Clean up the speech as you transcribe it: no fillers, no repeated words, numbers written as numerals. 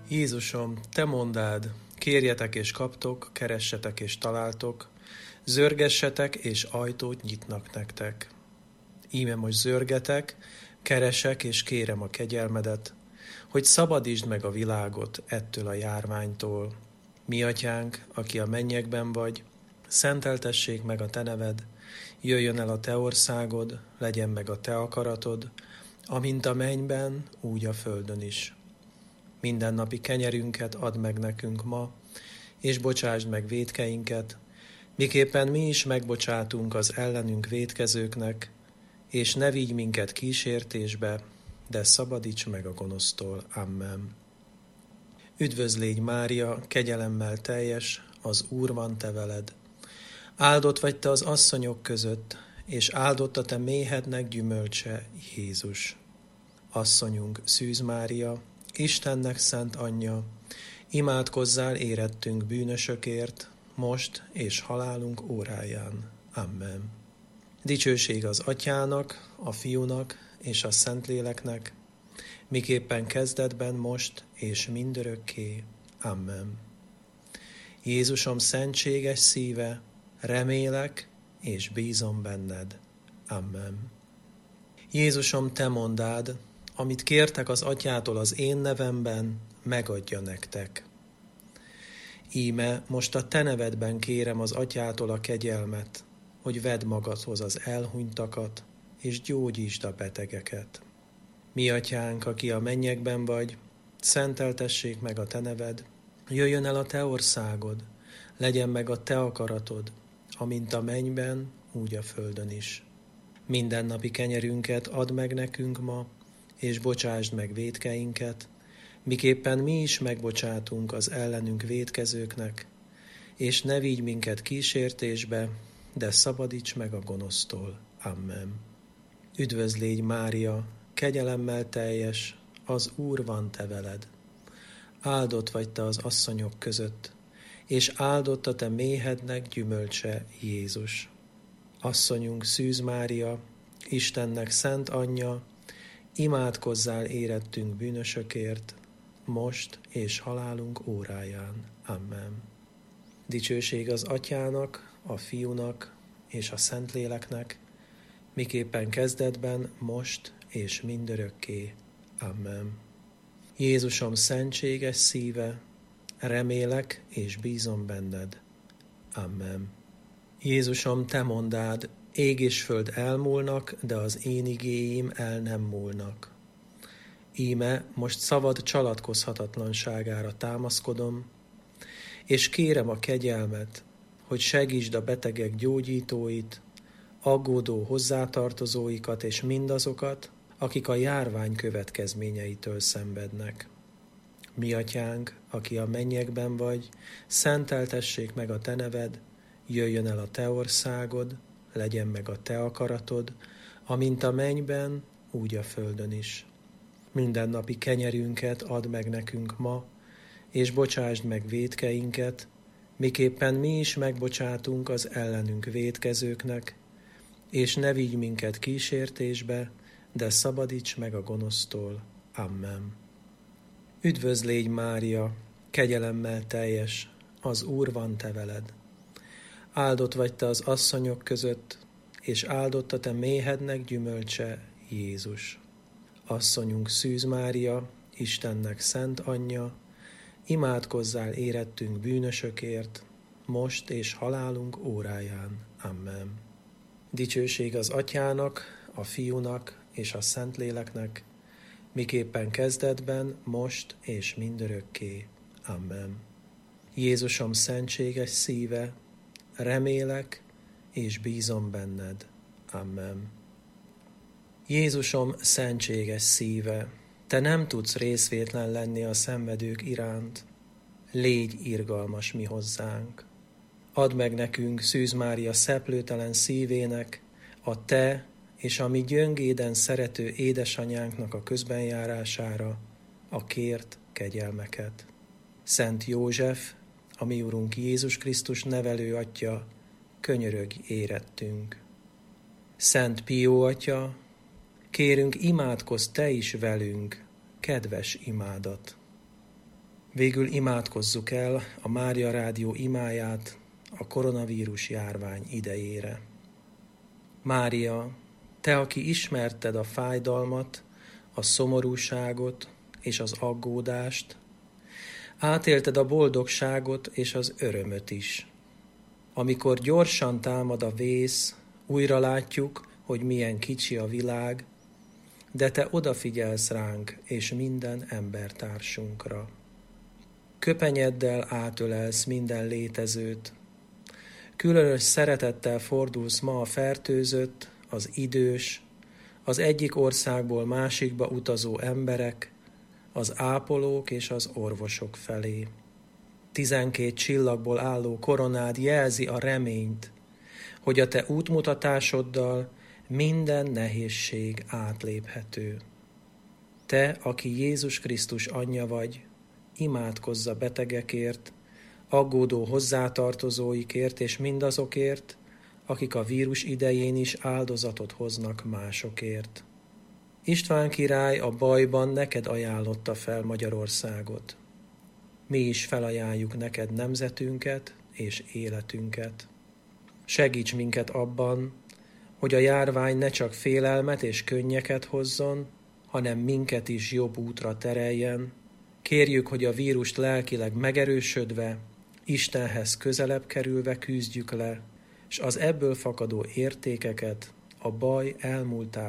Jézusom, te mondád, kérjetek és kaptok, keressetek és találtok, zörgessetek és ajtót nyitnak nektek. Íme most zörgetek, keresek és kérem a kegyelmedet, hogy szabadítsd meg a világot ettől a járványtól. Mi atyánk, aki a mennyekben vagy, szenteltessék meg a te neved, jöjjön el a te országod, legyen meg a te akaratod, amint a mennyben, úgy a földön is. Mindennapi kenyerünket add meg nekünk ma, és bocsásd meg vétkeinket, miképpen mi is megbocsátunk az ellenünk vétkezőknek, és ne vigy minket kísértésbe, de szabadíts meg a gonosztól. Amen. Üdvözlégy Mária, kegyelemmel teljes, az Úr van te veled. Áldott vagy te az asszonyok között, és áldott a te méhednek gyümölcse, Jézus. Asszonyunk, Szűz Mária, Istennek szent anyja, imádkozzál érettünk bűnösökért, most és halálunk óráján. Amen. Dicsőség az Atyának, a Fiúnak és a Szentléleknek, miképpen kezdetben most és mindörökké. Amen. Jézusom szentséges szíve, remélek és bízom benned. Amen. Jézusom, te mondád, amit kértek az Atyától az én nevemben, megadja nektek. Íme most a te nevedben kérem az Atyától a kegyelmet, hogy vedd magadhoz az elhunytakat, és gyógyítsd a betegeket. Mi atyánk, aki a mennyekben vagy, szenteltessék meg a te neved, jöjjön el a te országod, legyen meg a te akaratod, amint a mennyben, úgy a földön is. Mindennapi kenyerünket add meg nekünk ma, és bocsásd meg vétkeinket, miképpen mi is megbocsátunk az ellenünk vétkezőknek, és ne vigy minket kísértésbe, de szabadíts meg a gonosztól. Amen. Üdvözlégy Mária, kegyelemmel teljes, az Úr van te veled. Áldott vagy te az asszonyok között, és áldott a te méhednek gyümölcse, Jézus. Asszonyunk, Szűz Mária, Istennek szent anyja, imádkozzál érettünk bűnösökért, most és halálunk óráján. Amen. Dicsőség az Atyának, a Fiúnak és a Szentléleknek, miképpen kezdetben, most és mindörökké. Amen. Jézusom szentséges szíve, remélek és bízom benned. Amen. Jézusom, te mondád, ég és föld elmúlnak, de az én igéim el nem múlnak. Íme most szavad csalatkozhatatlanságára támaszkodom, és kérem a kegyelmet, hogy segítsd a betegek gyógyítóit, aggódó hozzátartozóikat és mindazokat, akik a járvány következményeitől szenvednek. Mi atyánk, aki a mennyekben vagy, szenteltessék meg a te neved, jöjjön el a te országod, legyen meg a te akaratod, amint a mennyben, úgy a földön is. Mindennapi kenyerünket add meg nekünk ma, és bocsásd meg vétkeinket, miképpen mi is megbocsátunk az ellenünk vétkezőknek, és ne vigy minket kísértésbe, de szabadíts meg a gonosztól. Amen. Üdvözlégy Mária, kegyelemmel teljes, az Úr van te veled. Áldott vagy te az asszonyok között, és áldott a te méhednek gyümölcse, Jézus. Asszonyunk, Szűz Mária, Istennek szent anyja, imádkozzál érettünk bűnösökért, most és halálunk óráján. Amen. Dicsőség az Atyának, a Fiúnak és a Szentléleknek, miképpen kezdetben, most és mindörökké. Amen. Jézusom szentséges szíve, remélek és bízom benned. Amen. Jézusom szentséges szíve, te nem tudsz részvétlen lenni a szenvedők iránt. Légy irgalmas mi hozzánk. Add meg nekünk Szűz Mária szeplőtelen szívének, a te és a mi gyöngéden szerető édesanyánknak a közbenjárására a kért kegyelmeket. Szent József, a mi Urunk Jézus Krisztus nevelő atya, könyörögj érettünk. Szent Pió atya, kérünk, imádkozz te is velünk, kedves imádat. Végül imádkozzuk el a Mária Rádió imáját a koronavírus járvány idejére. Mária, te, aki ismerted a fájdalmat, a szomorúságot és az aggódást, átélted a boldogságot és az örömöt is. Amikor gyorsan támad a vész, újra látjuk, hogy milyen kicsi a világ, de te odafigyelsz ránk és minden embertársunkra. Köpenyeddel átölelsz minden létezőt, különös szeretettel fordulsz ma a fertőzött, az idős, az egyik országból másikba utazó emberek, az ápolók és az orvosok felé. 12 csillagból álló koronád jelzi a reményt, hogy a te útmutatásoddal minden nehézség átléphető. Te, aki Jézus Krisztus anyja vagy, imádkozz a betegekért, aggódó hozzátartozóikért és mindazokért, akik a vírus idején is áldozatot hoznak másokért. István király a bajban neked ajánlotta fel Magyarországot. Mi is felajánljuk neked nemzetünket és életünket. Segíts minket abban, hogy a járvány ne csak félelmet és könnyeket hozzon, hanem minket is jobb útra tereljen. Kérjük, hogy a vírust lelkileg megerősödve, Istenhez közelebb kerülve küzdjük le, és az ebből fakadó értékeket a baj elmúltával